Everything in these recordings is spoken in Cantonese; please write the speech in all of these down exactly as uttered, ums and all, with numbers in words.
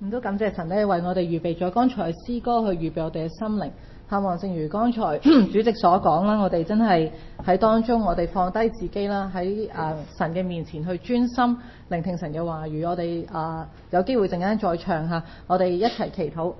咁都感謝神咧，為我哋預備咗剛才詩歌去預備我哋嘅心靈。盼望正如剛才主席所講啦，我哋真係喺當中，我哋放低自己啦，喺啊神嘅面前去專心聆聽神嘅話語。我哋啊有機會陣間再唱下，我哋一齊祈禱。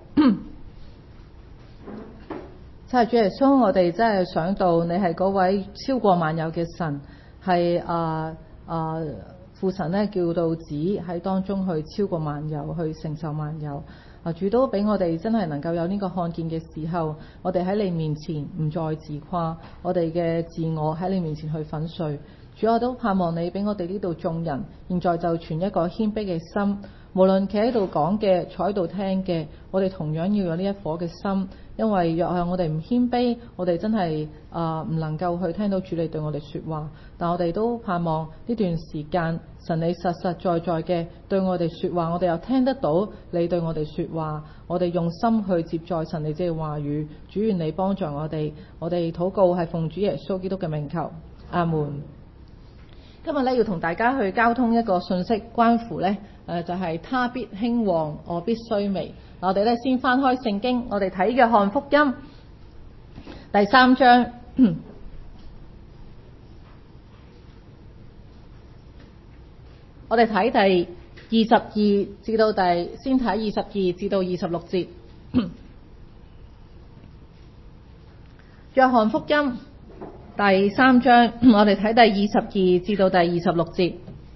真係主耶穌，我哋真係想到你係嗰位超過萬有嘅神，係啊啊父神咧叫到子喺當中去超過萬有，去承受萬有。啊！主都俾我哋真係能夠有呢個看見嘅時候，我哋喺你面前唔再自誇，我哋嘅自我喺你面前去粉碎。主，我都盼望你俾我哋呢度眾人，現在就存一個謙卑嘅心，無論企喺度講嘅，坐喺度聽嘅，我哋同樣要有呢一顆嘅心。因為若係我哋唔謙卑，我哋真係啊唔能夠去聽到主你對我哋說話。但我哋都盼望呢段時間，神你實實在在嘅對我哋說話，我哋又聽得到你對我哋說話，我哋用心去接載神你嘅話語。主願你幫助我哋，我哋禱告係奉主耶穌基督嘅名求，阿門。今日咧要同大家去交通一個信息，關乎咧誒、呃、就係、是、他必興旺，我必衰微。我哋咧先翻開聖經，我哋睇約翰福音第三章，我哋睇第二十二至到第先睇二十二至到二十六節。約翰福音第三章，我哋睇第二十二至到第二十六節。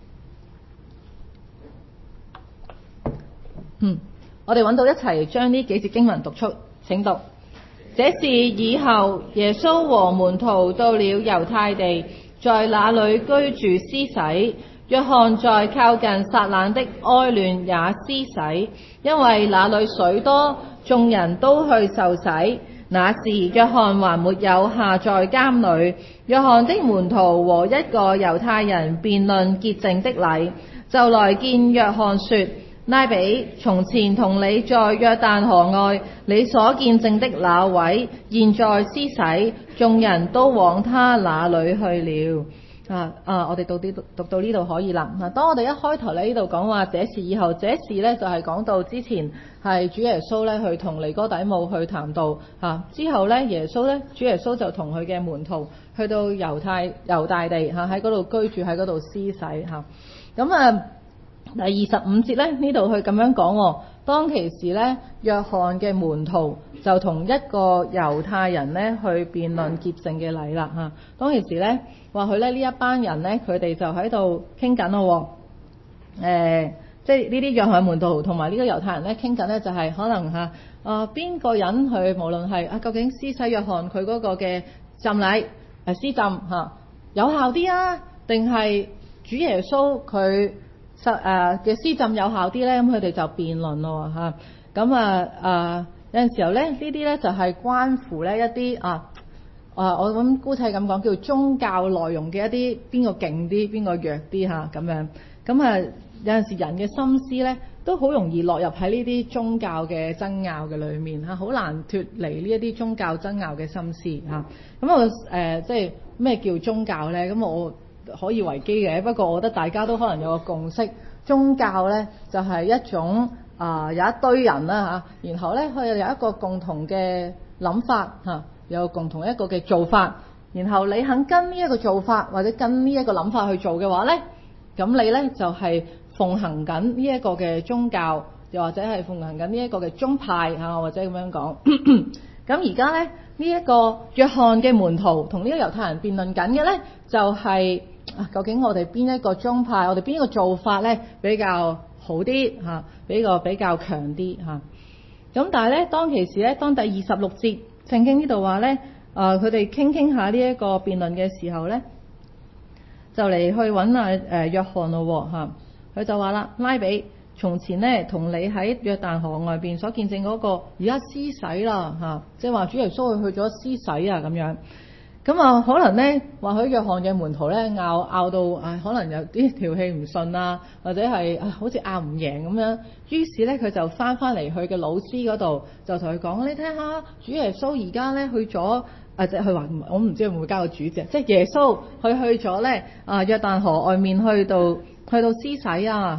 嗯，我哋揾到一齊將呢幾節經文讀出，請讀。這事以後，耶穌和門徒到了猶太地，在那裏居住施洗。約翰在靠近撒冷的哀嫩也施洗，因為那裏水多，眾人都去受洗。那時約翰還沒有下在監裏。約翰的門徒和一個猶太人辯論潔淨的禮，就來見約翰說：拉比，從前同你在約旦河外，你所見證的那位，現在施洗，眾人都往他那裏去了。啊啊！我哋讀啲讀，讀到呢度可以啦。嗱，當我哋一開頭咧呢度講話這事以後，這事咧就係、是、講到之前係主耶穌咧去同尼哥底母去談道嚇、啊，之後咧耶穌咧主耶穌就同佢嘅門徒去到猶太猶大地嚇，喺嗰度居住，喺嗰度施洗嚇。咁啊，第二十五節咧呢度去咁樣講喎。當其時咧，約翰嘅門徒就同一個猶太人咧去辯論潔淨嘅禮啦嚇。當其時咧，話佢咧呢一班人咧，佢哋就喺度傾緊咯。誒、呃，即係呢啲約翰門徒同埋呢個猶太人咧傾緊咧，就係可能嚇啊邊個人去，無論係啊究竟施洗約翰佢嗰個嘅浸禮誒施浸嚇有效啲啊，定係主耶穌佢實誒嘅施浸有效啲咧？咁佢哋就辯論咯嚇。咁啊啊有陣時候咧，呢啲咧就係關乎咧一啲啊啊我諗姑且咁講，叫宗教內容嘅一啲邊個勁啲，邊個弱啲嚇咁樣。咁啊有陣時人嘅心思咧都好容易落入喺呢啲宗教嘅爭拗嘅裏面嚇，好難脫離呢一啲宗教爭拗嘅心思嚇。咁我誒即係咩叫宗教咧？咁我可以維基嘅，不過我覺得大家都可能有個共識，宗教呢就係、是、一種啊、呃、有一堆人啦嚇，然後呢，佢又有一個共同嘅諗法嚇、啊，有共同一個嘅做法，然後你肯跟呢一個做法或者跟呢一個諗法去做嘅話呢，咁你呢就係、是、奉行緊呢一個嘅宗教，又或者係奉行緊呢一個嘅宗派嚇、啊，或者咁樣講。咁而家呢，呢、這、一個約翰嘅門徒同呢個猶太人辯論緊嘅呢，就係、是。啊，究竟我哋邊一個宗派，我哋邊一個做法咧比較好啲嚇，比個比較強啲嚇。咁但係咧，當其時咧，當第二十六節聖經呢度話咧，啊佢哋傾傾下呢一個辯論嘅時候咧，就嚟去揾啊誒約翰咯嚇。佢就話啦，拉比，從前咧同你喺約旦河外邊所見證嗰個，而家施洗啦嚇，即係話主耶穌去去咗施洗啊咁樣。咁啊，可能咧，或許約翰嘅門徒咧，拗拗到啊，可能有啲條氣唔順啊，或者係啊，好似拗唔贏咁樣。於是咧，佢就翻翻嚟佢嘅老師嗰度，就同佢講：你睇下，主耶穌而家咧去咗啊，即係佢話，我唔知會唔會加個主字，即係耶穌佢去咗咧啊約旦河外面去到去到施洗啊嚇。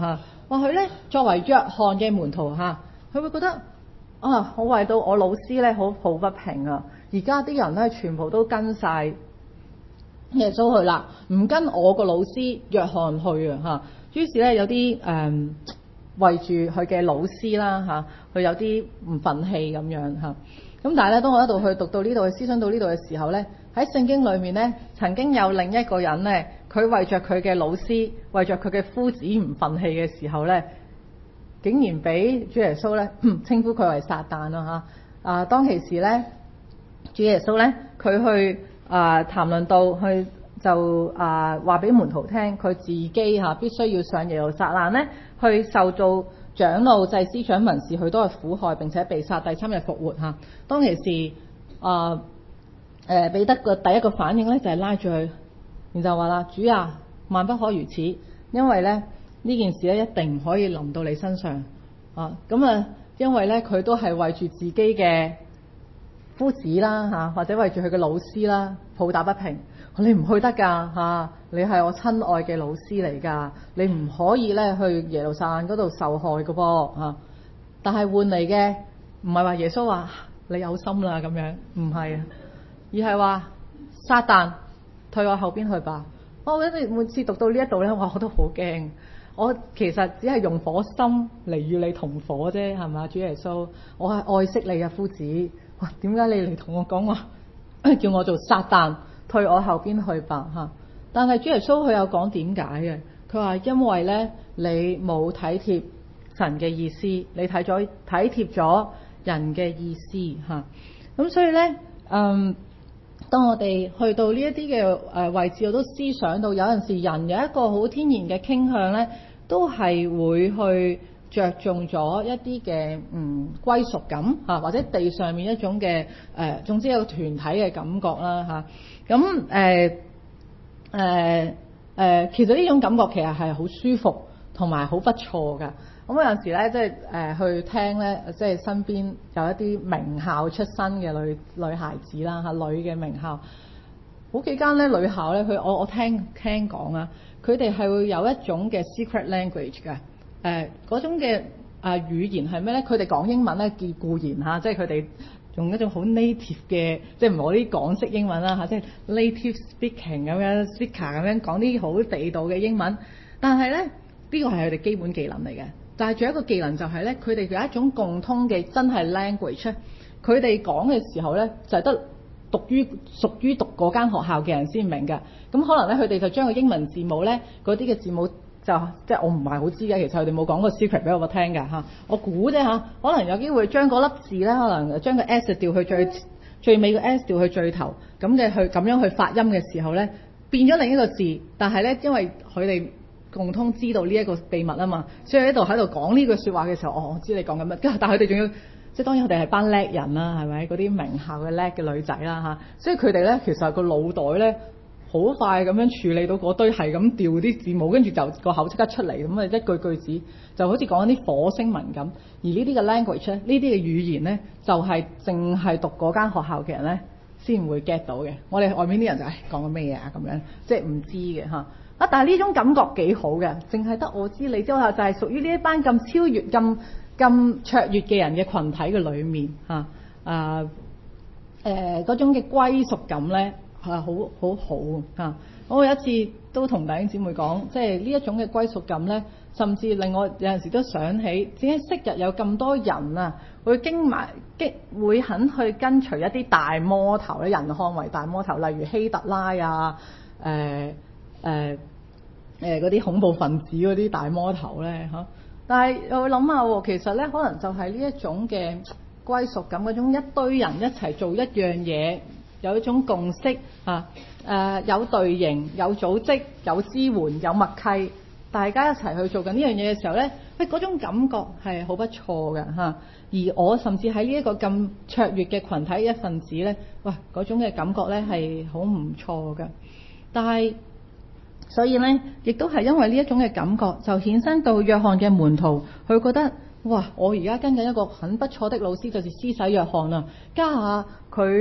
話佢咧作為約翰嘅門徒嚇，佢會覺得啊，我為到我老師咧好抱不平啊！而家啲人咧全部都跟晒耶穌去啦，唔跟我個老師約翰去啊嚇。於是咧有啲誒、嗯、為住佢嘅老師啦嚇，佢有啲唔憤氣咁樣嚇。咁但係咧，當我一度去讀到呢度，去思想到呢度嘅時候咧，喺聖經裏面咧，曾經有另一個人咧，佢為着佢嘅老師，為着佢嘅夫子唔憤氣嘅時候咧，竟然俾主耶穌咧稱呼佢為撒旦啦嚇。啊，當其時咧，主耶穌咧，佢去啊談論到去就啊話俾門徒聽，佢自己嚇必須要上耶路撒冷咧，去受到長老、祭司長、文士，佢都係苦害並且被殺，第三日復活嚇。當其時啊誒彼得個第一個反應咧就係拉住佢，然就話啦：主啊，萬不可如此，因為咧呢件事咧一定唔可以臨到你身上啊！咁啊，因為咧佢都係為住自己嘅夫子啦嚇，或者為住佢嘅老師啦抱打不平。你唔去得㗎嚇，你係我親愛嘅老師嚟㗎，你唔可以咧去耶路撒冷嗰度受害㗎噃嚇。但係換嚟嘅唔係話耶穌話你有心啦咁樣，唔係啊，而係話撒旦退我後邊去吧。我覺得每次讀到呢一度咧，我都好驚。我其實只係用火心嚟與你同火啫，係嘛？主耶穌，我係愛惜你啊，夫子。哇，點解你嚟同我講話叫我做撒旦？退我後邊去吧嚇！但係主耶穌佢有講點解嘅？佢話因為咧你冇體貼神嘅意思，你睇咗體貼咗人嘅意思嚇。咁所以咧，嗯，當我哋去到呢一啲嘅誒位置，我都思想到有陣時人有一個好天然嘅傾向咧，都係會去着重咗一啲嘅嗯歸屬感嚇，或者地上面一種嘅誒、呃，總之有個團體嘅感覺啦嚇。咁誒誒誒，其實呢種感覺其實係好舒服同埋好不錯㗎。咁有陣時咧，即係誒、呃、去聽咧，即係身邊有一啲名校出身嘅女女孩子啦嚇，女嘅名校，好幾間咧女校咧，佢我我聽聽講啊，佢哋係會有一種嘅 secret language 嘅，誒、呃、嗰種嘅啊、呃、語言係咩咧？佢哋講英文咧，固固然嚇，即係佢哋用一種好 native 嘅，即係唔係我啲港式英文啦嚇，即係 native speaking 咁樣 speaker 咁樣講啲好地道嘅英文，但係咧呢、呢個係佢哋基本技能嚟嘅。但係仲有一個技能就係咧，佢哋有一種共通嘅真係 language，佢哋講嘅時候咧就係得讀於屬於讀嗰間學校嘅人先明嘅。咁可能咧佢哋就將個英文字母咧嗰啲嘅字母就即係我唔係好知嘅，其實佢哋冇講個 secret 俾我聽㗎嚇。我估啫嚇，可能有機會將嗰粒字咧，可能將個 s 調去最最尾個 s 調去最頭，咁嘅去咁樣去發音嘅時候咧，變咗另一個字。但係咧，因為佢哋共通知道呢一個秘密啊嘛，所以喺度喺度講呢句説話嘅時候，哦，我知你講緊乜。但係佢哋仲要，即係當然佢哋係班叻人啦，係咪？嗰啲名校嘅叻嘅女仔啦嚇，所以佢哋咧其實個腦袋咧好快咁樣處理到嗰堆係咁調啲字母，跟住就個口即刻出嚟咁啊，一句句子就好似講緊啲火星文咁。而呢啲嘅 language 咧，呢啲嘅語言咧，就係淨係讀嗰間學校嘅人咧先會 get 到嘅。我哋外面啲人就係講緊咩嘢啊咁樣，即係唔知嘅嚇。啊！但係呢種感覺幾好嘅，淨係得我知你之後就係屬於呢一班咁超越、咁咁卓越嘅人嘅群體嘅裏面嚇啊誒嗰種嘅歸屬感咧係好好好嚇。我有一次都同弟兄姊妹講，即係呢一種嘅歸屬感咧，甚至令我有陣時都想起，點解昔日有咁多人啊，會經埋激會肯去跟隨一啲大魔頭咧，人看為大魔頭，例如希特拉啊誒。呃誒誒嗰啲恐怖分子嗰啲大魔頭咧嚇，但係又會諗下喎，其實咧可能就係呢一種嘅歸屬感，嗰種一堆人一齊做一樣嘢，有一種共識嚇，誒、呃、有隊形、有組織、有支援、有默契，大家一齊去做緊呢樣嘢嘅時候咧，喂嗰種感覺係好不錯嘅嚇。而我甚至喺呢一個咁卓越嘅群體一份子咧，喂嗰種嘅感覺咧係好唔錯嘅，但係。所以咧，亦都係因為呢一種嘅感覺，就衍生到約翰嘅門徒，佢覺得哇！我而家跟緊一個很不錯的老師，就是施洗約翰啊，家下佢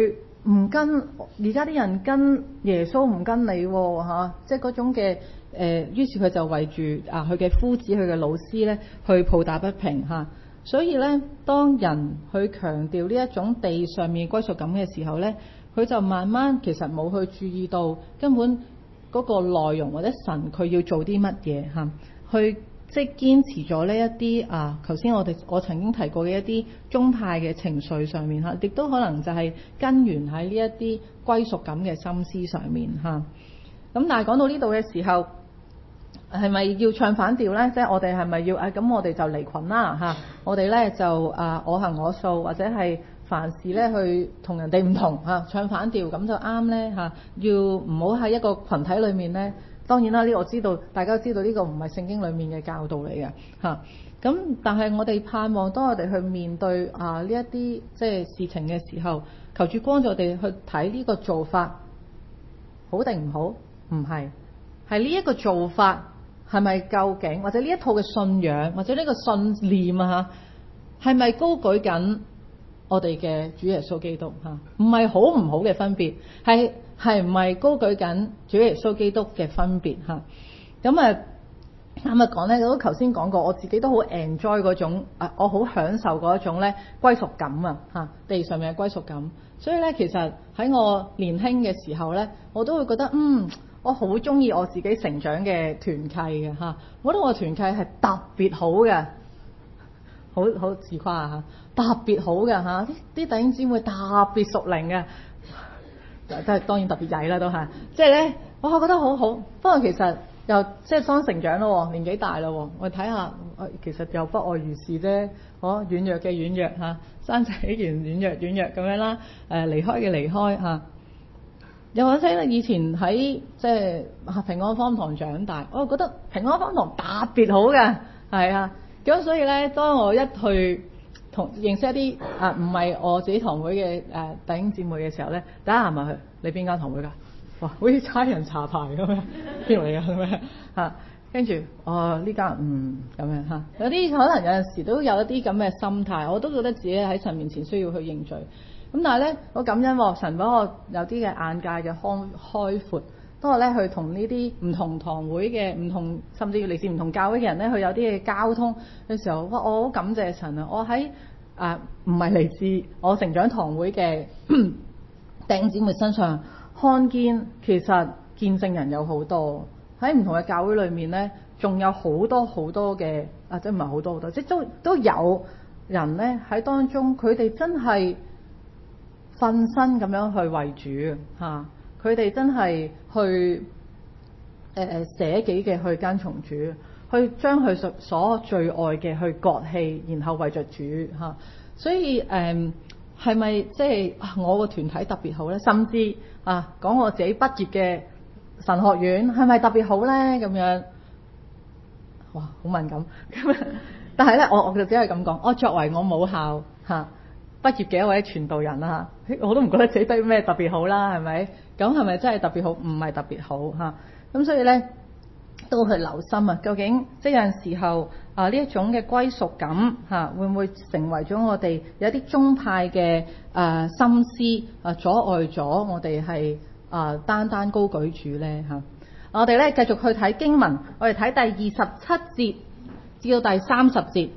唔跟而家啲人跟耶穌唔跟你喎、啊、即係嗰種嘅誒、呃，於是佢就圍住啊佢嘅夫子、佢嘅老師咧去抱打不平嚇、啊。所以咧，當人去強調呢一種地上面歸屬感嘅時候咧，佢就慢慢其實冇去注意到根本嗰個內容或者神佢要做啲乜嘢嚇，去即係堅持咗呢一啲啊，頭先我哋我曾經提過嘅一啲宗派嘅情緒上面嚇，亦都可能就係根源喺呢一啲歸屬感嘅心思上面嚇。咁但係講到呢度嘅時候，係咪要唱反調呢？即係我哋係咪要啊？咁我哋就離群啦嚇！我哋呢就啊我行我素，或者係凡事呢去同人哋唔同嚇，唱反調咁就啱呢嚇。要唔好喺一個群體裏面呢。當然啦，呢我知道大家都知道呢個唔係聖經裡面嘅教導嚟嘅嚇。咁但係我哋盼望當我哋去面對啊呢一啲即係事情嘅時候，求主幫助我哋去睇呢個做法好定唔好？唔係，係呢一個做法。係咪究竟或者呢一套嘅信仰或者呢個信念啊嚇，係咪高舉緊我哋嘅主耶穌基督嚇？唔係好唔好嘅分別，係係唔係高舉緊主耶穌基督嘅分別嚇？咁啊啱啱講咧，我都頭先講過，我自己都好 enjoy 嗰種啊，我好享受嗰一種咧歸屬感啊嚇，地上面嘅歸屬感。所以咧，其實喺我年輕嘅時候咧，我都會覺得嗯。我好中意我自己成長嘅團契嘅嚇，我覺得我團契係特別好嘅，好好自誇啊嚇，特別好嘅嚇，啲啲弟兄姊妹特別熟靈嘅，都係當然特別曳啦都係，即係咧我覺得好好。不過其實又即係當成長咯，年紀大咯，我睇下，其實又不外如是啫，我軟弱嘅軟弱嚇，生仔完軟弱軟弱咁樣啦，誒離開嘅離開嚇。又或者咧，以前喺即係平安方堂長大，我覺得平安方堂特別好嘅，係啊。咁所以咧，當我一去同認識一啲啊唔係我自己堂會嘅誒弟兄姊妹嘅時候咧，第一行埋去，你邊間堂會㗎？哇，好似差人查牌咁樣，邊度嚟㗎咁樣嚇？跟住哦呢間嗯咁樣嚇，有啲可能有陣時都有一啲咁嘅心態，我都覺得自己喺神面前需要去認罪。咁但係咧，我感恩喎，神俾我有啲嘅眼界嘅開開闊。當我咧去同呢啲唔同堂會嘅唔同，甚至嚟自唔同教會嘅人咧，去有啲嘅交通嘅時候，哇！我好感謝神啊！我喺啊唔係嚟自我成長堂會嘅弟兄姊妹身上，看見其實見證人有好多喺唔同嘅教會裏面咧，仲有好多好多嘅啊，即係唔係好多好多，即係都都有人咧喺當中，佢哋真係瞓身咁樣去為主嚇，佢哋真係去誒誒捨己嘅去跟從主，去將佢所所最愛嘅去割棄，然後為着主嚇。所以誒係咪即係我個團體特別好咧？甚至啊講我自己畢業嘅神學院係咪特別好咧？咁樣哇好敏感咁，但係咧我我就只係咁講，我作為我母校嚇畢業嘅一位傳道人啦嚇，我都唔覺得自己得咩特別好啦，係咪？咁係咪真係特別好？唔係特別好嚇。咁所以咧都去留心啊，究竟即係有陣時候啊呢一種嘅歸屬感嚇，會唔會成為咗我哋有啲宗派嘅誒心思啊，阻礙咗我哋係啊單單高舉主咧嚇？我哋咧繼續去睇經文，我哋睇第二十七節至到第三十節。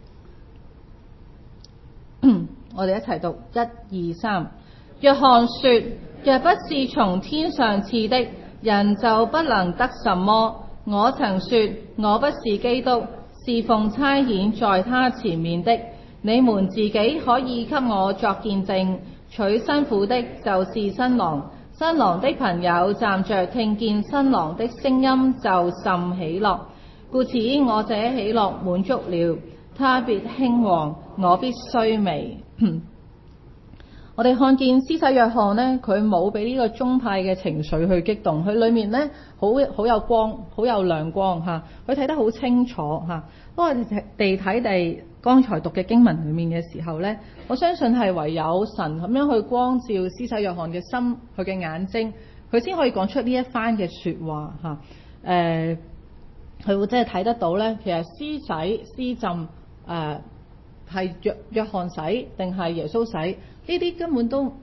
我哋一齊讀一二三。約翰說：若不是從天上賜的，人就不能得什麼。我曾說我不是基督，是奉差遣在他前面的。你們自己可以給我作見證。娶新婦的就是新郎，新郎的朋友站着聽見新郎的聲音就甚喜樂，故此我這喜樂滿足了。他必興旺，我必衰微。我哋看見施洗約翰呢，佢冇俾呢個宗派嘅情緒去激動，佢裏面呢，好好有光，好有亮光嚇，佢睇得好清楚嚇。當我哋地睇地剛才讀嘅經文裏面嘅時候呢，我相信係唯有神咁樣去光照施洗約翰嘅心，佢嘅眼睛，佢先可以講出呢一番嘅説話嚇。誒、呃，佢會真係睇得到呢，其實施洗施浸誒係約約翰洗定係耶穌洗？呢啲根本都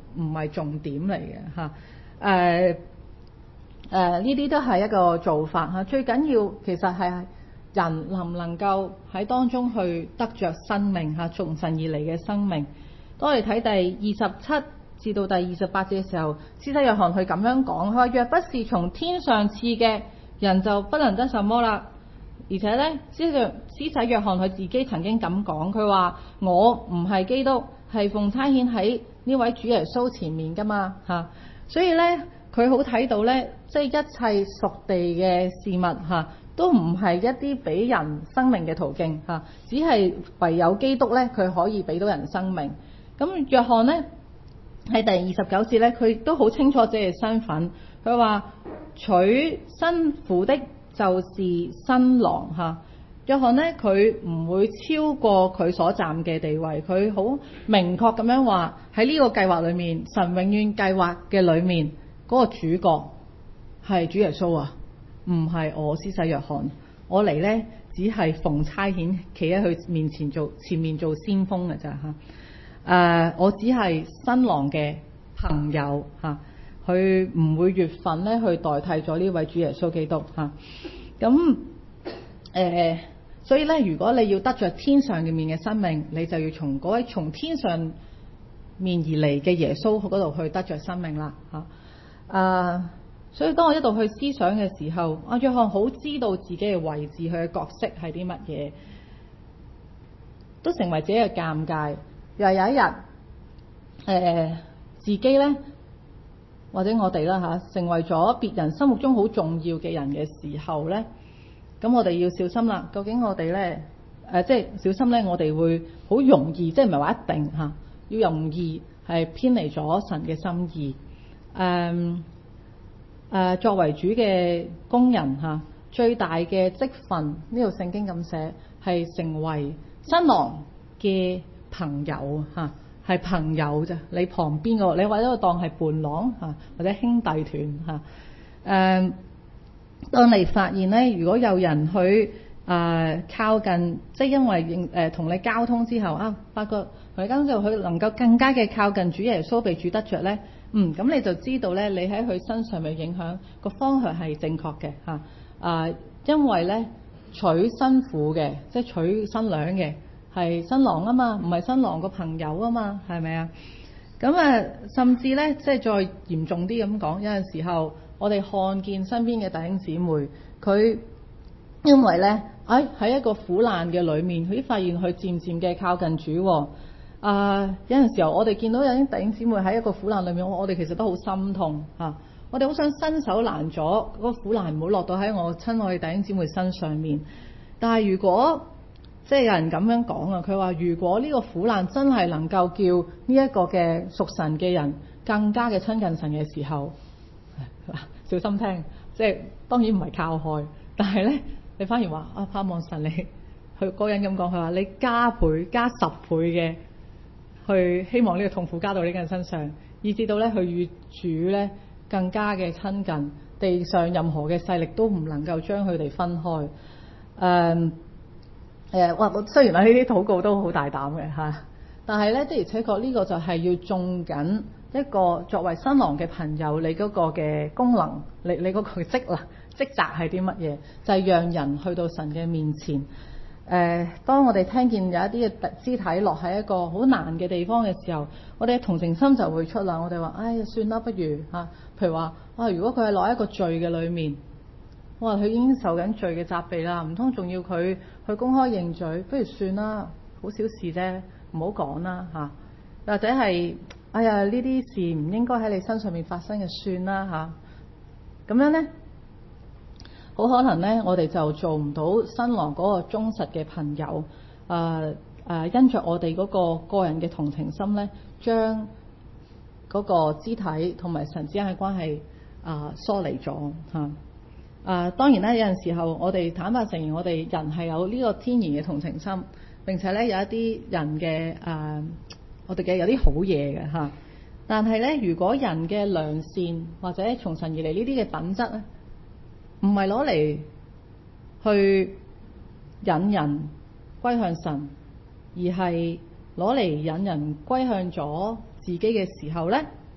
唔係重點嚟嘅嚇。誒誒呢啲都係一個做法嚇。最緊要其實係人能唔能夠喺當中去得着生命嚇，從神而嚟嘅生命。當我哋睇第二十七至到第二十八節嘅時候，施洗約翰佢咁樣講，佢話若不是從天上賜嘅，人就不能得什麼啦。而且呢，施洗施洗約翰佢自己曾經咁講，佢話我唔係基督，係奉差遣喺呢位主耶穌前面噶嘛嚇。所以呢，佢好睇到呢，即係一切屬地嘅事物嚇，都唔係一啲俾人生命嘅途徑嚇，只係唯有基督呢，佢可以俾到人生命。咁約翰呢，喺第二十九節咧，佢都好清楚自己嘅身份。佢話娶新婦的就是新郎嚇。約翰呢，佢唔會超過佢所站嘅地位，佢好明確咁樣話喺呢個計劃裏面，神永遠計劃嘅裏面嗰個主角係主耶穌啊，唔係我施洗約翰。我嚟呢，只係奉差遣企喺佢面前做前面做先鋒嘅咋嚇。誒、uh, 我只係新郎嘅朋友嚇，佢唔會月份咧去代替咗呢位主耶穌基督嚇。咁、啊、誒，所以咧，如果你要得着天上嘅面嘅生命，你就要從嗰位從天上面而嚟嘅耶穌嗰度去得着生命啦嚇。誒、啊，所以當我一度去思想嘅時候，阿約翰好知道自己嘅位置，佢嘅角色係啲乜嘢，都成為自己嘅尷尬。又有一日，誒、呃、自己呢，或者我哋啦嚇，成為咗別人心目中好重要嘅人嘅時候呢，咁我哋要小心啦。究竟我哋呢，誒、呃、即係小心呢，我哋會好容易，即係唔係話一定嚇，要容易係偏離咗神嘅心意。誒、呃、誒、呃，作為主嘅工人嚇，最大嘅職分，呢度聖經咁寫，係成為新郎嘅朋友嚇，係朋友咋？你旁邊個，你或者當係伴郎嚇，或者兄弟團嚇。誒、呃，當你發現咧，如果有人去誒、呃、靠近，即係因為誒同、呃、你交通之後啊，發覺同你交通之後，佢能夠更加嘅靠近主耶穌，被主得着咧，嗯，咁你就知道咧，你喺佢身上嘅影響個方向係正確嘅嚇。啊、呃，因為咧娶新婦嘅，即係娶新娘嘅。係新郎啊嘛，唔係新郎個朋友啊嘛，係咪啊？咁啊，甚至呢，即係再嚴重啲咁講，有陣時候我哋看見身邊嘅弟兄姊妹，佢因為呢，喺、哎、喺一個苦難嘅裏面，佢發現佢漸漸嘅靠近主、哦。啊、呃，有陣時候我哋見到有啲弟兄姊妹喺一個苦難裏面，我我哋其實都好心痛嚇、啊，我哋好想伸手攔咗嗰個苦難唔好落到喺我親愛嘅弟兄姊妹身上面。但係如果即係有人咁樣講啊，佢話如果呢個苦難真係能夠叫呢一個嘅屬神嘅人更加嘅親近神嘅時候，小心聽，即係當然唔係靠害，但係呢，你反而話啊，盼望神你，佢嗰個人咁講，佢話你加倍加十倍嘅去希望呢個痛苦加到呢個人身上，以至到呢佢與主呢更加嘅親近，地上任何嘅勢力都唔能夠將佢哋分開。誒、嗯。誒，哇！雖然話呢啲禱告都好大膽嘅嚇，但係咧，的而且確呢個就係要種緊一個作為新郎嘅朋友，你嗰個嘅功能，你你嗰個職能職責係啲乜嘢？就係、是、讓人去到神嘅面前。誒、呃，當我哋聽見有一啲嘅肢體落喺一個好難嘅地方嘅時候，我哋嘅同情心就會出啦。我哋話：唉，算啦，不如嚇、啊，譬如話啊，如果佢係落喺一個罪嘅裏面。我話佢已經受緊罪嘅責備啦，唔通仲要佢去公開認罪？不如算啦，好小事啫，唔好講啦嚇。或者係哎呀，呢啲事唔應該喺你身上面發生嘅，算啦嚇。咁樣呢，好可能呢，我哋就做唔到新郎嗰個忠實嘅朋友。誒、呃、誒、呃，因着我哋嗰個個人嘅同情心呢，將嗰個肢體同埋神之間嘅關係啊、呃、疏離咗嚇。啊、呃，當然咧，有陣時候我哋坦白承認，我哋人係有呢個天然嘅同情心，並且咧有一啲人嘅誒、呃，我哋嘅有啲好嘢嘅嚇。但係咧，如果人嘅良善或者從神而嚟呢啲嘅品質咧，唔係攞嚟去引人歸向神，而係攞嚟引人歸向咗自己嘅時候咧，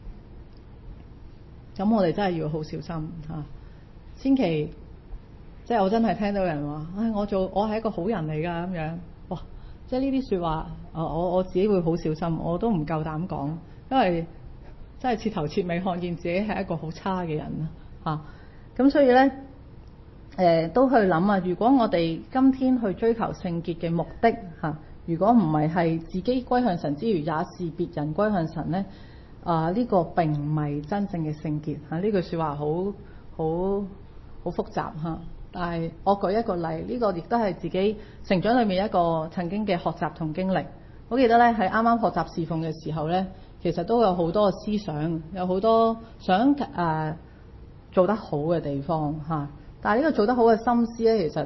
咁我哋真係要好小心嚇，千祈即係我真係聽到人話，唉、哎，我做我係一個好人嚟㗎咁樣，哇！即係呢啲説話，我我自己會好小心，我都唔夠膽講，因為真係徹頭徹尾看見自己係一個好差嘅人嚇。咁、啊、所以呢，誒、呃、都去諗啊，如果我哋今天去追求聖潔嘅目的嚇、啊，如果唔係係自己歸向神之餘，也是別人歸向神呢。啊！呢、這個並唔係真正嘅聖潔嚇，呢句説話好好好複雜嚇。但係我舉一個例，呢、這個亦都係自己成長裏面一個曾經嘅學習同經歷。我記得咧喺啱啱學習侍奉嘅時候咧，其實都有好多思想，有好多想誒、呃、做得好嘅地方嚇。但係呢個做得好嘅心思咧，其實誒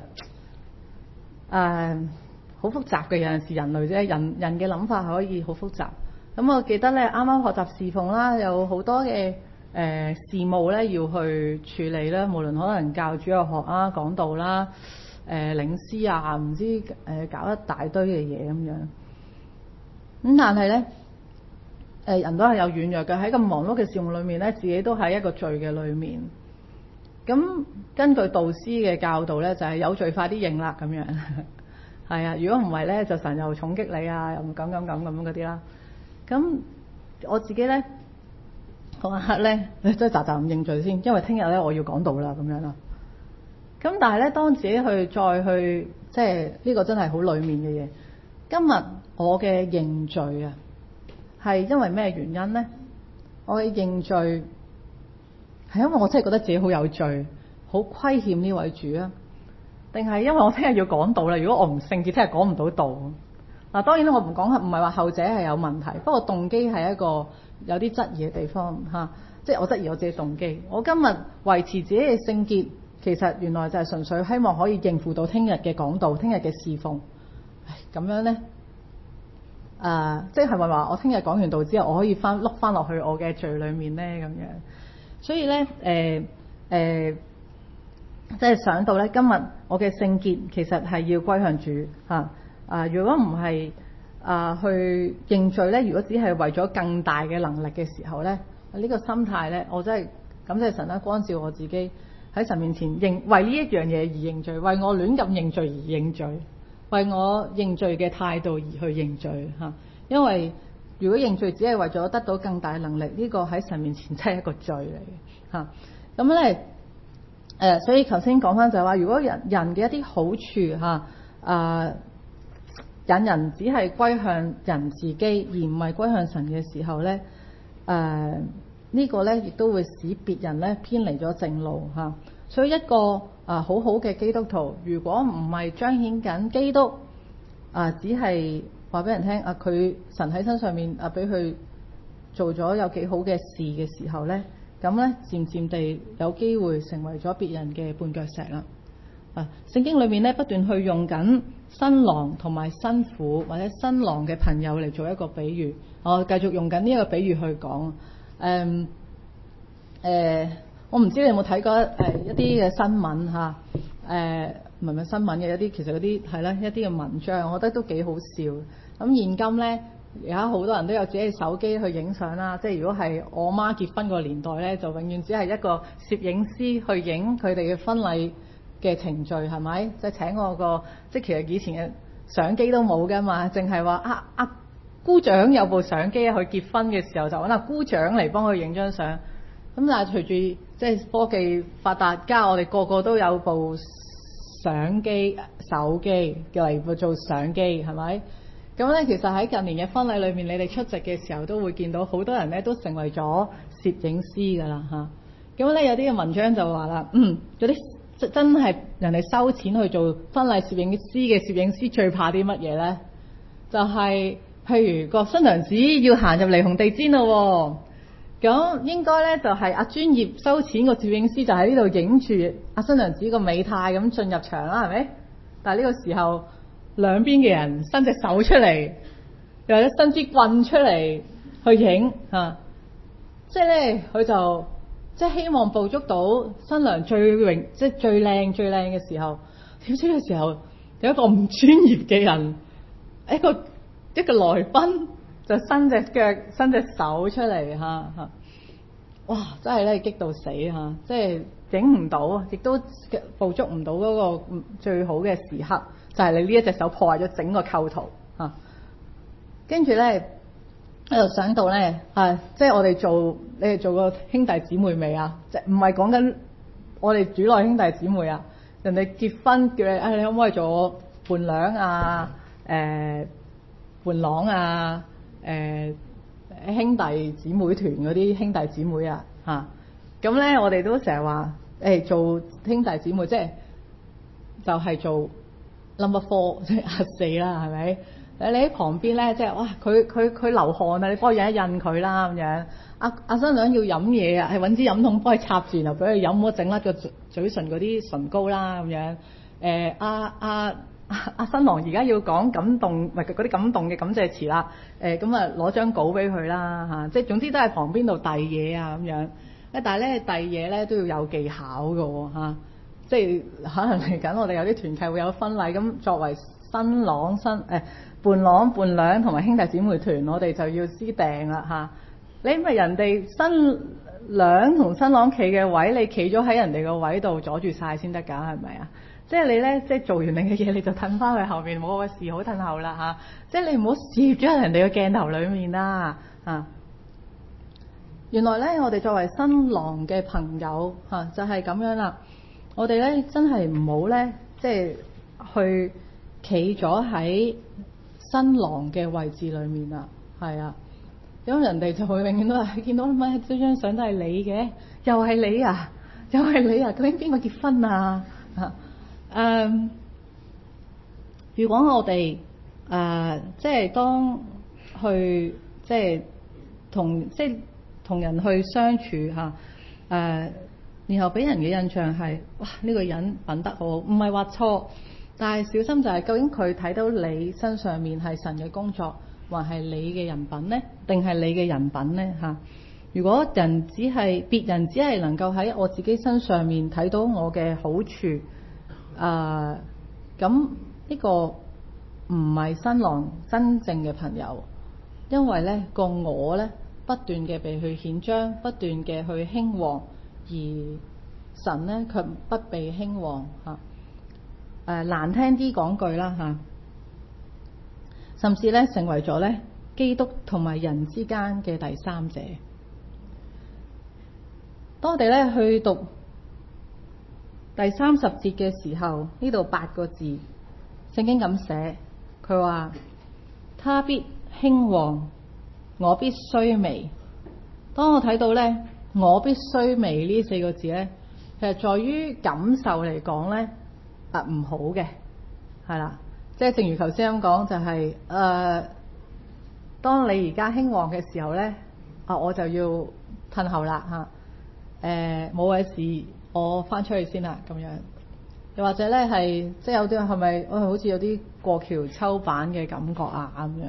好、呃、複雜嘅。有陣時人類啫，人人嘅諗法係可以好複雜。咁我記得咧，啱啱學習侍奉啦，有好多嘅誒、呃、事務咧要去處理啦，無論可能教主日學啊、講道啦、誒、呃、領詩啊，唔知誒、呃、搞一大堆嘅嘢咁樣。咁但係咧，誒、呃、人都係有軟弱嘅，喺咁忙碌嘅事務裏面咧，自己都喺一個罪嘅裏面。咁根據導師嘅教導咧，就係、是、有罪快啲認啦咁樣。係啊，如果唔係咧，就神又重擊你啊，又咁咁咁咁嗰啲啦。咁我自己咧嗰一刻咧，即係喳喳咁認罪先，因為聽日咧我要講道啦咁樣啦。咁但係咧，當自己去再去，即係呢個真係好裡面嘅嘢。今日我嘅認罪啊，係因為咩原因咧？我嘅認罪係因為我真係覺得自己好有罪，好虧欠呢位主啊，定係因為我聽日要講道啦？如果我唔聖潔，聽日講唔到道。嗱，當然我唔講，唔係話後者係有問題，不過動機係一個有啲質疑嘅地方嚇、啊，即係我質疑我自己動機。我今日維持自己嘅聖潔，其實原來就係純粹希望可以應付到聽日嘅講道、聽日嘅侍奉。咁樣呢，誒、啊，即係係咪話我聽日講完道之後，我可以翻碌翻落去我嘅罪裡面呢？咁樣，所以呢，誒、呃、誒、呃，即係想到呢，今日我嘅聖潔其實係要歸向主嚇。啊啊！如果唔係啊，去認罪咧，如果只係為咗更大嘅能力嘅時候咧，呢、這個心態咧，我真係感謝神啦，光照我自己喺神面前認為呢一樣嘢而認罪，為我亂咁認罪而認罪，為我認罪嘅態度而去認罪嚇。因為如果認罪只係為咗得到更大能力，呢、這個喺神面前真係一個罪嚟嘅嚇。咁咧誒，所以頭先講翻就係話，如果人人嘅一啲好處嚇啊。引人只係歸向人自己，而唔係歸向神嘅時候呢，誒、呃這個、呢個咧亦都會使別人咧偏離咗正路嚇、啊。所以一個啊好好嘅基督徒，如果唔係彰顯緊基督啊，只係話俾人聽啊，佢神喺身上面啊，俾佢做咗有幾好嘅事嘅時候呢，咁呢漸漸地有機會成為咗別人嘅絆腳石啦。啊，聖經裏面咧不斷去用緊新郎同埋新婦或者新郎嘅朋友嚟做一個比喻，我繼續用緊呢一個比喻去講。誒、嗯、誒、呃，我唔知你有冇睇過誒、呃、一啲嘅新聞嚇？誒唔係唔係新聞嘅一啲，其實嗰啲係啦一啲嘅文章，我覺得都幾好笑。咁現今咧，而家好多人都有自己嘅手機去影相啦。即係如果係我媽結婚個年代咧，就永遠只係一個攝影師去影佢哋嘅婚禮嘅程序係咪？即係請我個，即係其實以前嘅相機都冇㗎嘛，淨係話啊啊姑丈有部相機去結婚嘅時候就揾阿姑丈嚟幫佢影張相。咁但係隨住即係科技發達，加我哋個個都有部相機、手機嚟做相機係咪？咁咧其實喺近年嘅婚禮裏面，你哋出席嘅時候都會見到好多人咧都成為咗攝影師㗎啦嚇。咁咧有啲嘅文章就話啦，嗯，嗰啲。真係人哋收錢去做婚禮攝影師嘅攝影師最怕啲乜嘢呢？就係、是、譬如個新娘子要行入離紅地氈咯，咁應該呢，就係阿專業收錢個攝影師就喺呢度影住阿新娘子個美態咁進入場啦，係咪？但係呢個時候兩邊嘅人伸隻手出嚟，又或者伸支棍出嚟去影嚇，即係呢，佢就。即係希望捕捉到新娘最榮，即係最靚最靚嘅時候。點知嘅時候有一個唔專業嘅人，一個一個來賓就伸隻腳、伸隻手出嚟嚇嚇。 哇！真係咧激到死嚇，即係影唔到，亦都捕捉唔到嗰個最好嘅時刻，就係、是、你呢一隻手破壞咗整個構圖嚇。跟住咧，我就想到咧啊，即係我哋做你哋做過兄弟姊妹未啊？即係唔係講緊我哋主內兄弟姊妹啊？人哋結婚叫你啊，你可唔可以做我伴娘啊？誒、呃、伴郎啊？誒、呃？兄弟姊妹團嗰啲兄弟姊妹啊，嚇咁咧，我哋都成日話誒做兄弟姊妹，即係就係、是、做 number four，即係阿四啦，係咪？誒你喺旁邊咧，即係哇，佢佢佢流汗啊，你幫佢印一印佢啦咁樣。阿阿新娘要飲嘢啊，係揾支飲筒幫佢插住，然後俾佢飲，我整甩個嘴嘴唇嗰啲唇膏啦咁樣。誒阿阿阿新郎而家要講感動，唔係嗰啲感動嘅感謝詞啦。誒咁啊攞張稿俾佢啦嚇，即係總之都係旁邊度遞嘢啊咁樣。誒但係咧遞嘢咧都要有技巧㗎喎嚇，即係可能嚟緊我哋有啲團契會有婚禮，咁作為新郎新誒、呃、伴郎伴娘同埋兄弟姊妹團，我哋就要知訂啦嚇。你咪人哋新娘同新郎企嘅位，你企咗喺人哋個位度阻住晒先得㗎，係咪啊？即係你咧，即係做完你嘅嘢，你就褪翻去後面，冇個事好褪後啦嚇。即係你唔好攝咗喺人哋個鏡頭裡面啦嚇。原來咧，我哋作為新郎嘅朋友嚇，就係咁樣啦。我哋咧真係唔好咧，即係去企咗喺新郎嘅位置裡面啦。係啊，咁人哋就會永遠都係見到乜張張相都係你嘅，又係你啊，又係你啊，究竟邊個結婚啊嚇？誒、uh，如果我哋誒、uh，即係當去即係同即係同人去相處嚇誒、uh，然後俾人嘅印象係哇呢、呢個人品德好，唔係話錯，但係小心就係究竟佢睇到你身上面係神嘅工作，還係你嘅人品呢？定係你嘅人品呢？嚇？如果人只係別人只係能夠喺我自己身上面睇到我嘅好處。誒咁呢個唔係新郎真正嘅朋友，因為咧個我咧不斷嘅被去顯彰，不斷嘅去興旺，而神咧卻不被興旺嚇。誒、啊、難聽啲講句啦嚇，甚至咧成為咗咧基督同埋人之間嘅第三者。當我哋咧去讀第三十節嘅時候，呢度八個字，聖經咁寫，佢話：他必興旺，我必衰微。當我睇到咧，我必衰微呢四個字咧，其實在於感受嚟講咧，啊唔好嘅，係啦，即係正如頭先咁講，就係、是、誒、呃，當你而家興旺嘅時候咧，啊我就要褪後啦嚇，誒冇嘅事。我翻出去先啦，咁樣又或者咧係即係有啲係咪我好似有啲過橋抽板嘅感覺啊咁樣。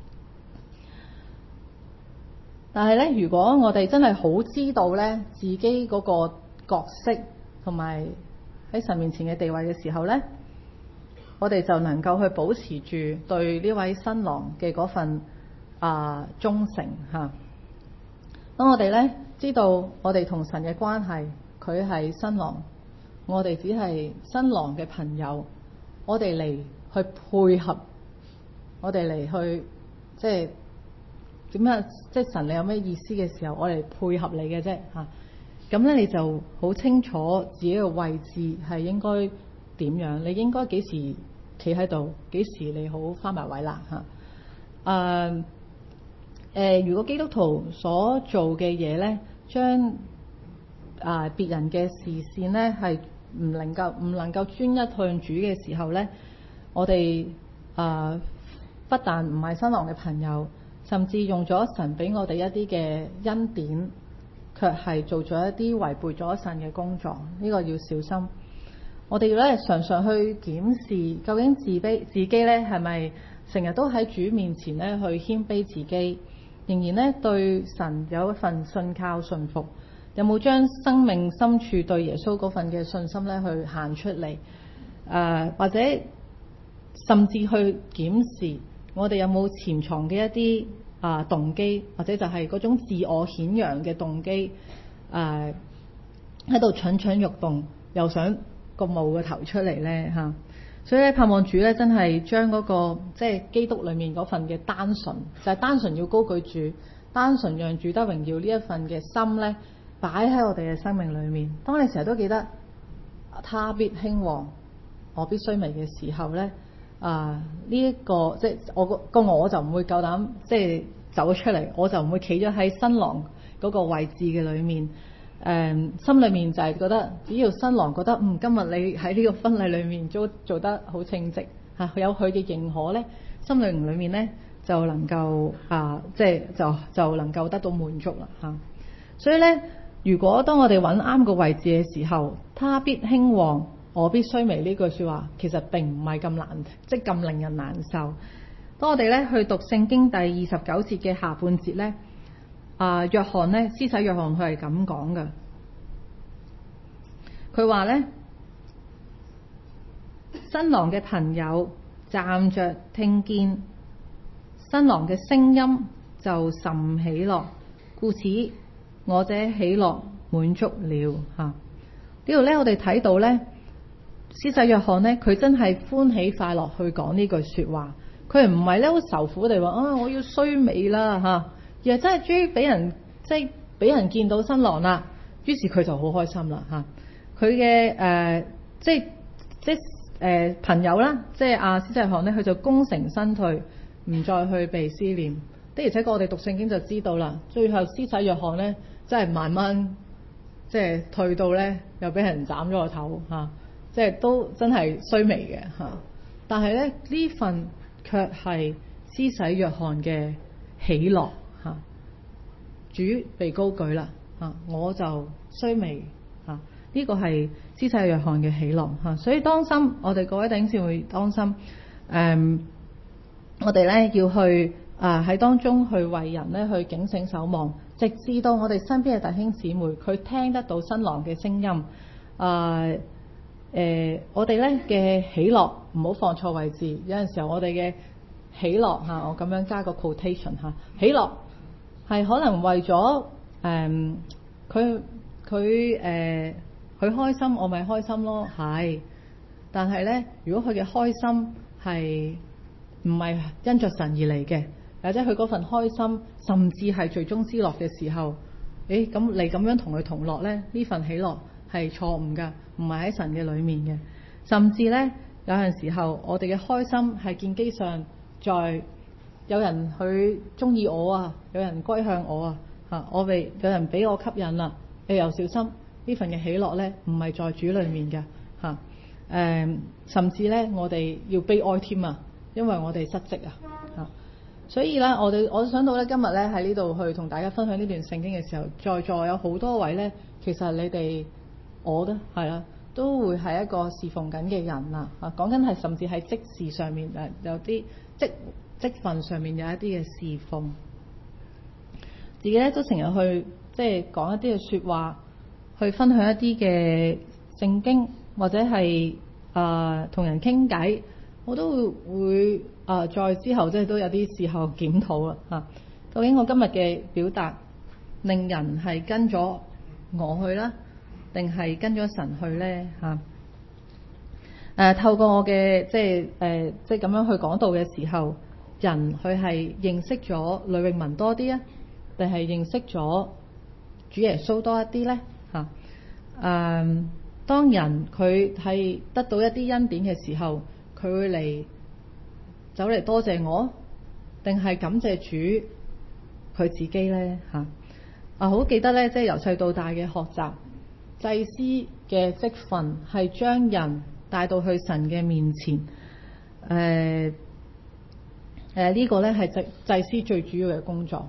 但係咧，如果我哋真係好知道咧自己嗰個角色同埋喺神面前嘅地位嘅時候咧，我哋就能夠去保持住對呢位新郎嘅嗰份啊、呃、忠誠嚇。當我哋咧知道我哋同神嘅關係。佢係新郎，我哋只係新郎嘅朋友，我哋嚟去配合，我哋嚟去即係點樣？即係神你有咩意思嘅時候，我哋配合你嘅啫嚇。咁咧你就好清楚自己嘅位置係應該點樣，你應該幾時企喺度，幾時你好翻埋位啦嚇。誒、呃、誒、呃，如果基督徒所做嘅嘢咧，將啊、呃！別人嘅視線咧係唔能夠唔能夠專一向主嘅時候咧，我哋啊、呃、不但唔係新郎嘅朋友，甚至用咗神俾我哋一啲嘅恩典，卻係做咗一啲違背咗神嘅工作。呢、這個要小心。我哋要咧常常去檢視，究竟自卑自己咧係咪成日都喺主面前咧去謙卑自己，仍然咧對神有一份信靠順服。有冇將生命深處對耶穌嗰份嘅信心咧去行出嚟？誒、呃，或者甚至去檢視我哋有冇潛藏嘅一啲啊動機，或者就係嗰種自我顯揚嘅動機，誒喺度蠢蠢欲動，又想個冒個頭出嚟呢？嚇、啊。所以咧，盼望主咧真係將嗰個即係基督裡面嗰份嘅單純，就係、是、單純要高舉主，單純讓主得榮耀呢一份嘅心咧，擺喺我哋嘅生命裡面。當你成日都記得他必興旺，我必衰微嘅時候咧，啊呢一個即係我個個我就唔會夠膽即係走出嚟，我就唔會企咗喺新郎嗰個位置嘅裡面。誒、嗯、心裏面就係覺得，只要新郎覺得嗯今日你喺呢個婚禮裏面都做得好稱職嚇，有佢嘅認可咧，心靈裏面咧就能夠啊，即係就就能夠得到滿足啦嚇。所以咧，如果當我哋揾啱個位置嘅時候，他必興旺，我必衰微呢句説話，其實並唔係咁難，即係咁令人難受。當我哋咧去讀聖經第二十九節嘅下半節咧。啊，約翰呢，施洗約翰佢係咁講嘅。佢話呢，新郎嘅朋友站着聽見新郎嘅聲音就甚喜樂，故此我這喜樂滿足了嚇。呢度呢，我哋睇到呢，施洗約翰呢，佢真係歡喜快樂去講呢句説話，佢唔係咧好愁苦地話啊，我要衰微啦嚇。而係真係終於俾人即係俾人見到新郎啦，於是佢就好開心啦嚇。佢嘅誒即係即係誒、呃、朋友啦，即係阿施洗約翰咧，佢就功成身退，唔再去被思念。的而且確我哋讀聖經就知道啦，最後施洗約翰咧真係慢慢即係退到咧又俾人斬咗個頭嚇、啊，即係都真係衰微嘅嚇、啊。但係咧呢份卻係施洗約翰嘅喜樂。嚇，主被高舉啦，嚇我就衰微嚇，呢、這個係施洗約翰嘅喜樂嚇，所以當心，我哋各位弟兄姊妹當心，誒、嗯，我哋咧要去啊喺當中去為人咧去警醒守望，直至到我哋身邊嘅弟兄姊妹佢聽得到新郎嘅聲音，啊誒、呃，我哋咧嘅喜樂唔好放錯位置，有陣時候我哋嘅喜樂嚇，我咁樣加個 quotation 嚇，喜樂。係可能為咗誒佢佢誒佢開心，我咪開心咯。係，但係咧，如果佢嘅開心係唔係因着神而嚟嘅，或者佢嗰份開心甚至係罪中之樂嘅時候，誒咁你咁樣同佢同樂咧，呢份喜樂係錯誤㗎，唔係喺神嘅裡面嘅。甚至咧，有陣時候我哋嘅開心係建基上在。有人佢中意我啊，有人歸向我啊，嚇我被有人俾我吸引啦，你又小心呢份嘅喜樂咧，唔係在主裡面嘅嚇誒，甚至咧我哋要悲哀添啊，因為我哋失職啊嚇，所以咧我哋我想到咧今日咧喺呢度去同大家分享呢段聖經嘅時候，在座有好多位咧，其實你哋我都係啦，都會係一個侍奉緊嘅人啊嚇，講緊係甚至喺職事上面誒有啲職。職份上面有一啲嘅侍奉，自己咧都成日去即係講一啲嘅説話，去分享一啲嘅聖經，或者係啊同人傾偈，我都會會啊、呃、再之後即係都有啲時候檢討啦嚇。究竟我今日嘅表達令人係跟咗我去啦，定係跟咗神去咧嚇？誒、呃、透過我嘅即係誒、呃、即係咁樣去講道嘅時候。人佢係認識咗呂詠文多啲啊，定係認識咗主耶穌多一啲呢？嚇、啊？誒，當人佢係得到一啲恩典嘅時候，佢會嚟走嚟多謝我，定係感謝主佢自己呢？嚇？啊，好記得呢，即係由細到大嘅學習，祭司嘅職分係將人帶到去神嘅面前，誒、呃。誒、呃這個、呢個咧係祭祭司最主要嘅工作。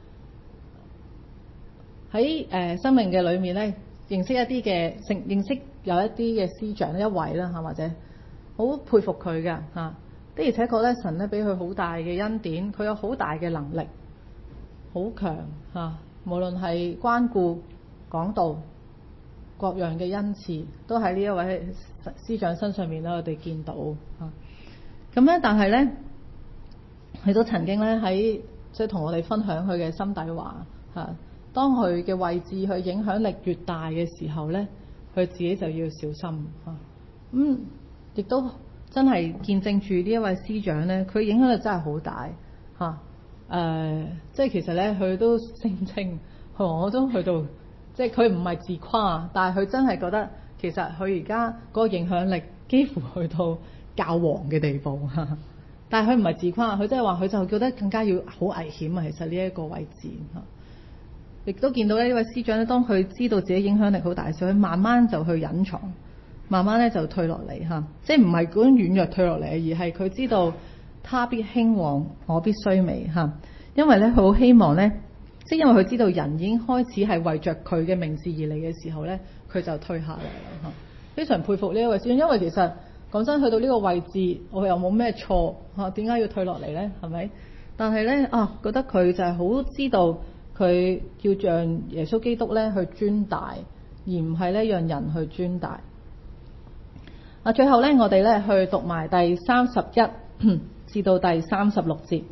喺誒、呃、生命嘅裏面咧，認識一啲嘅認認識有一啲嘅司長一位啦嚇，或者好佩服佢嘅嚇。的而且確咧，神咧俾佢好大嘅恩典，佢有好大嘅能力，好強嚇、啊。無論係關顧講道各樣嘅恩賜，都喺呢一位司長身上面咧，我哋見到嚇。咁、啊、咧，但係咧。佢都曾經咧喺即係同我哋分享佢嘅心底話嚇。當佢嘅位置佢影響力越大嘅時候咧，佢自己就要小心嚇。咁亦都真係見證住呢一位司長咧，佢影響力真係好大嚇。誒、呃，即係其實咧，佢都聲稱，我都去到，即係佢唔係自誇，但係佢真係覺得其實佢而家嗰個影響力幾乎去到教皇嘅地步嚇。但係佢唔係自誇，佢真係話佢就覺得更加要好危險啊！其實呢一個位置嚇。亦都見到呢位司長咧，當佢知道自己影響力好大嘅時候，佢慢慢就去隱藏，慢慢咧就退落嚟嚇，即係唔係嗰種軟弱退落嚟，而係佢知道他必興旺，我必衰微嚇。因為咧，佢好希望咧，即係因為佢知道人已經開始係為着佢嘅名字而嚟嘅時候咧，佢就退下嚟啦嚇。非常佩服呢一位司長，因為其實講真，去到呢個位置，我又冇咩錯嚇，點解要退落嚟咧？係咪？但係咧啊，覺得佢就係好知道。佢要讓耶穌基督咧去尊大，而唔係咧讓人去尊大。啊，最後咧我哋咧去讀埋第三十一至到第三十六節，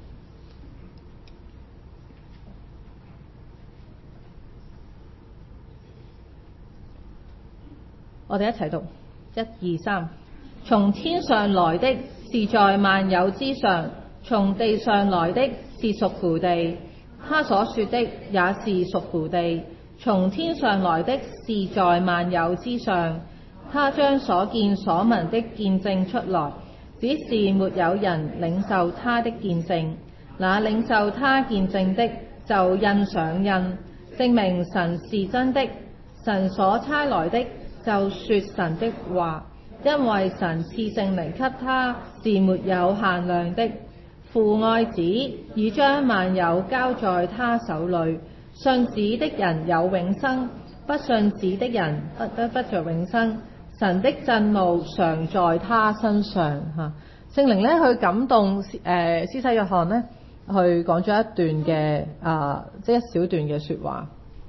我哋一齊讀，一二三。從天上來的是在萬有之上，從地上來的是屬乎地。他所說的也是屬乎地，從天上來的是在萬有之上。他將所見所聞的見證出來，只是沒有人領受他的見證。那領受他見證的就印上印，證明神是真的。神所差來的就說神的話，因為神賜聖靈給他是沒有限量的。父愛子，已將萬有交在他手裏。信子的人有永生，不信子的人不得不着永生。神的震怒常在他身上。嚇，聖靈咧去感動誒、呃、施洗約翰咧，去講咗一段嘅啊，即係一小段嘅説話。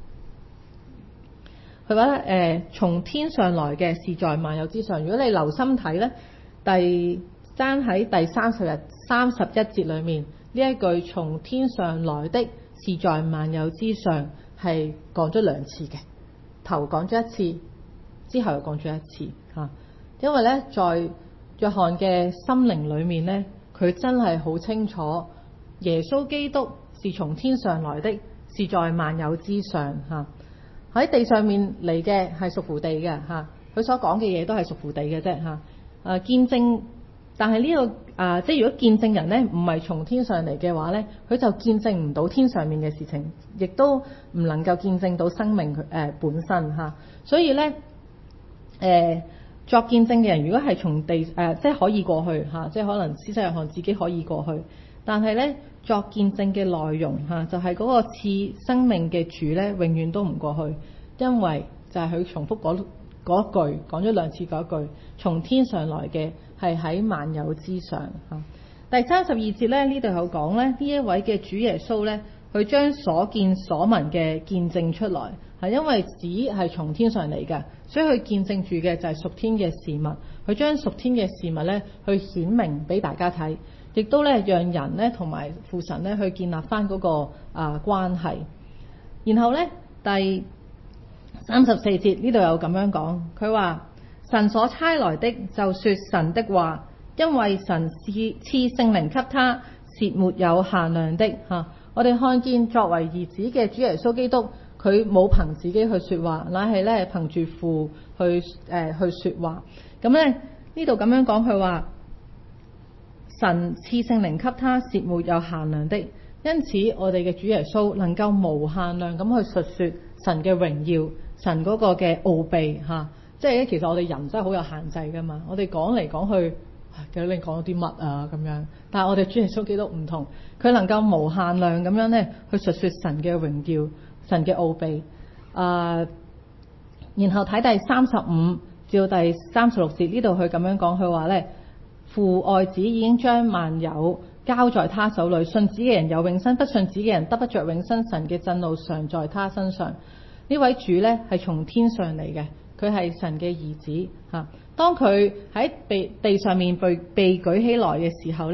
佢話咧誒，從天上來嘅是在萬有之上。如果你留心睇咧，第爭喺第三十日三十一節裏面呢一句從天上來的是在萬有之上係講咗兩次嘅，頭講咗一次，之後又講咗一次嚇。因為咧在約翰嘅心靈裏面咧，佢真係好清楚耶穌基督是從天上來的，是在萬有之上嚇。喺地上面嚟嘅係屬乎地嘅嚇，佢所講嘅嘢都係屬乎地嘅啫嚇。誒見證。但係呢、這個啊、呃，即係如果見證人咧唔係從天上嚟嘅話咧，佢就見證唔到天上面嘅事情，亦都唔能夠見證到生命佢誒、呃、本身嚇。所以咧誒、呃、作見證嘅人，如果係從地誒、呃，即係可以過去嚇、啊，即係可能施洗約翰自己可以過去，但係咧作見證嘅內容嚇、啊，就係、是、嗰個賜生命嘅主咧，永遠都唔過去，因為就係佢重複嗰嗰句講咗兩次嗰句，從天上來嘅。係喺萬有之上嚇。第三十二節咧，呢度有講咧，呢一位嘅主耶穌咧，佢將所見所聞嘅見證出來，係因為子係從天上嚟嘅，所以佢見證住嘅就係屬天嘅事物。佢將屬天嘅事物咧，去顯明俾大家睇，亦都咧讓人咧同埋父神咧去建立翻嗰個啊關係。然後咧第三十四節呢度有咁樣講，佢話。神所差來的就說神的話，因為神賜賜聖靈給他是沒有限量的嚇、啊。我哋看見作為兒子嘅主耶穌基督，佢冇憑自己去説話，乃係咧憑住父去誒、呃、去説話。咁咧呢度咁樣講，佢話神賜聖靈給他是沒有限量的，因此我哋嘅主耶穌能夠無限量咁去述説神嘅榮耀、神嗰個嘅奧秘嚇。啊即係咧，其實我哋人真係好有限制噶嘛。我哋講嚟講去，究竟你講咗啲乜啊咁樣？但係我哋主耶穌基督唔同，佢能夠無限量咁樣咧去述説神嘅榮耀、神嘅奧秘。啊、呃，然後睇第三十五至到第三十六節呢度，佢咁樣講，佢話咧父愛子已經將萬有交在他手裏，信子嘅人有永生，不信子嘅人得不着永生。神嘅震怒常在他身上。呢位主咧係從天上嚟嘅。佢係神嘅兒子嚇，當佢喺地地上面被被舉起來嘅時候咧，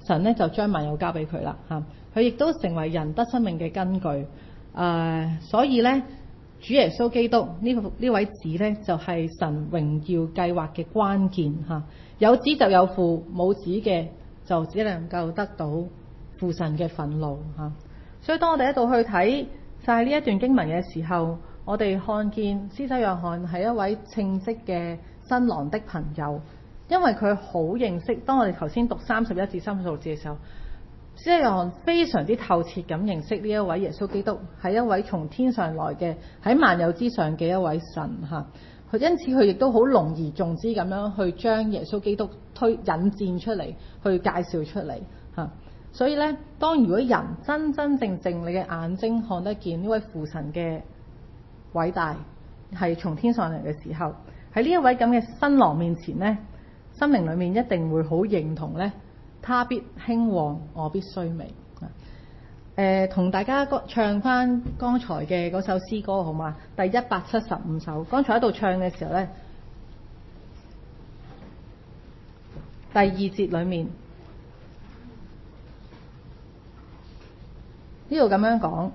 神呢就將萬有交俾佢啦嚇，佢亦都成為人得生命嘅根據。誒、呃，所以呢，主耶穌基督呢呢位子呢，就係、是、神榮耀計劃嘅關鍵嚇。有子就有父，冇子嘅就只能夠得到父神嘅憤怒嚇。所以當我哋喺度去睇晒呢一段經文嘅時候，我哋看見施洗約翰係一位稱職嘅新郎的朋友，因為佢好認識。當我哋頭先讀三十一至三十六節嘅時候，施洗約翰非常之透徹咁認識呢一位耶穌基督係一位從天上來嘅，喺萬有之上嘅一位神嚇。佢因此佢亦都好隆而重之咁樣去將耶穌基督推引薦出嚟，去介紹出嚟嚇。所以咧，當如果人真真正正你嘅眼睛看得見呢位父神嘅偉大係從天上嚟嘅時候，喺呢一位咁嘅新郎面前呢，心靈裏面一定會好認同呢，他必興旺，我必衰微。誒、呃，同大家唱翻剛才嘅嗰首詩歌好嘛？第一百七十五首，剛才喺度唱嘅時候呢，第二節裏面。呢度咁樣講，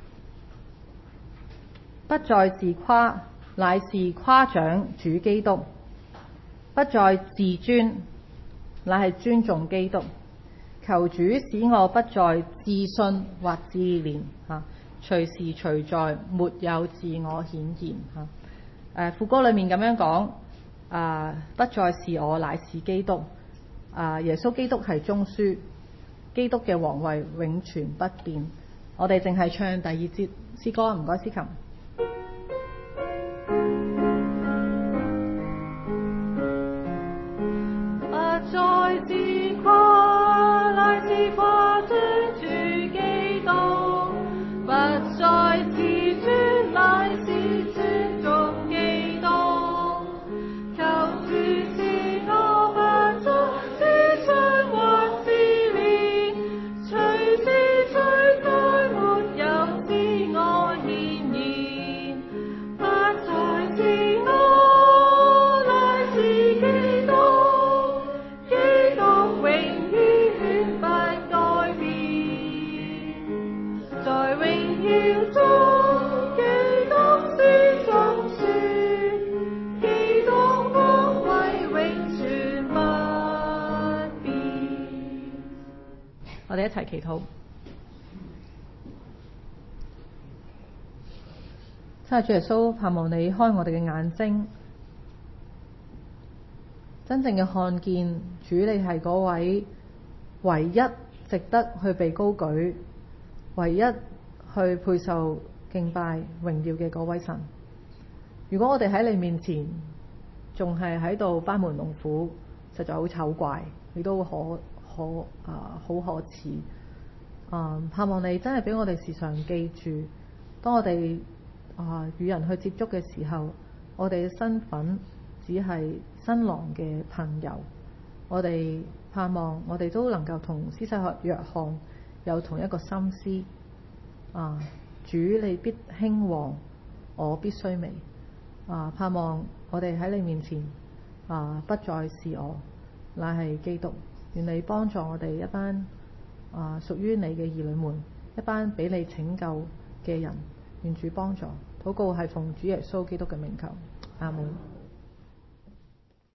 不再自誇，乃是誇獎主基督；不再自尊，乃係尊重基督。求主使我不再自信或自憐嚇，隨時隨在，沒有自我顯現嚇。誒，副歌裏面咁樣講，啊，不再是我，乃是基督。啊，耶穌基督係中樞，基督嘅皇位永存不變。我哋淨係唱第二節詩歌，唔該司琴。不再自誇，乃是誇獎主基督；不再自尊，乃是尊重基督。求主使我不再自信或自憐，隨時隨在，沒有自我顯現。不再自我，乃是基督，基督永遠不改變。在榮耀中，基督是總說，基督光輝永存不變。我哋一齊祈禱。真係主耶穌，盼望你開我哋嘅眼睛，真正嘅看見主你係嗰位唯一值得去被高舉，唯一去配受敬拜榮耀嘅嗰位神。如果我哋喺你面前仲係喺度班門弄斧，實在好醜怪，亦都可可啊好可恥。啊，盼望你真係俾我哋時常記住，當我哋啊與人去接觸嘅時候，我哋嘅身份只係新郎嘅朋友。我哋盼望我哋都能夠同施洗約翰有同一個心思。啊，主你必興旺，我必衰微。啊，盼望我哋喺你面前啊，不再是我，乃係基督。願你幫助我哋一班啊屬於你嘅兒女們，一班俾你拯救嘅人。願主幫助。禱告係奉主耶穌基督嘅名求，阿門。